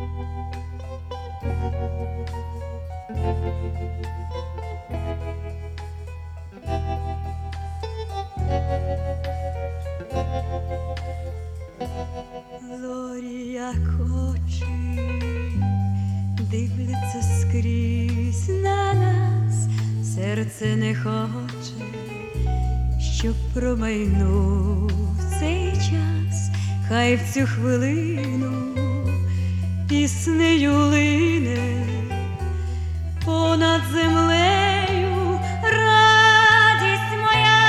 Зорі, як очі, дивляться скрізь на нас, серце не хоче, щоб промайнув цей час, хай в цю хвилину піснею лине понад землею радість моя,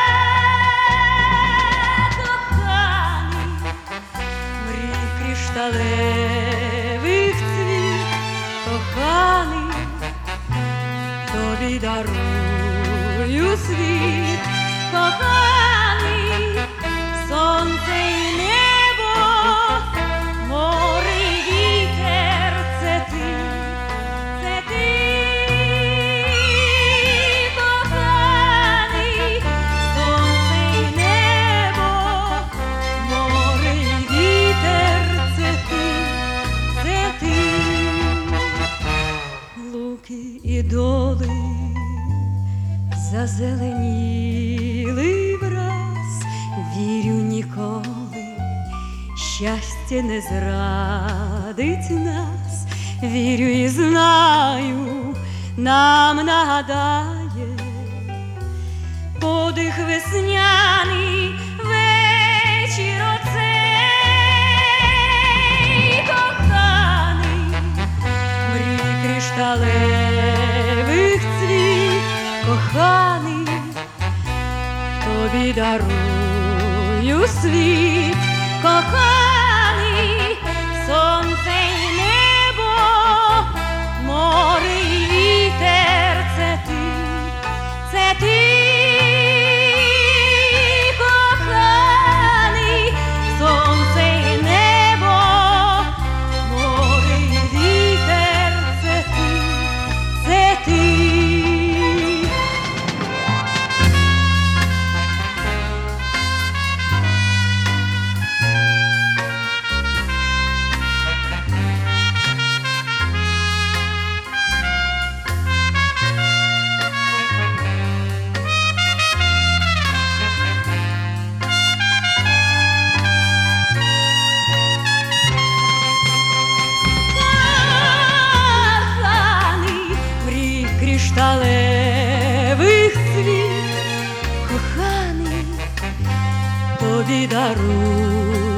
коханий, мрій кришталевих цвіт, коханий, тобі дарую світ, коханий, сонце і небо, море і вітер, це ти, коханий, сонце і небо, море і вітер, це ти, луки і доли зазеленіли враз, вірю, ніколи щастя не зрадить нас, вірю і знаю, нам нагадає подих весняний вечір оцей, коханий, мрій кришталевих цвіт, коханий, тобі дарую світ, коханий, сонце і небо, море і вітер, це ти, коханий, сонце і небо, море і вітер, це ти. Кришталевих цвіт, коханий, тобі дарую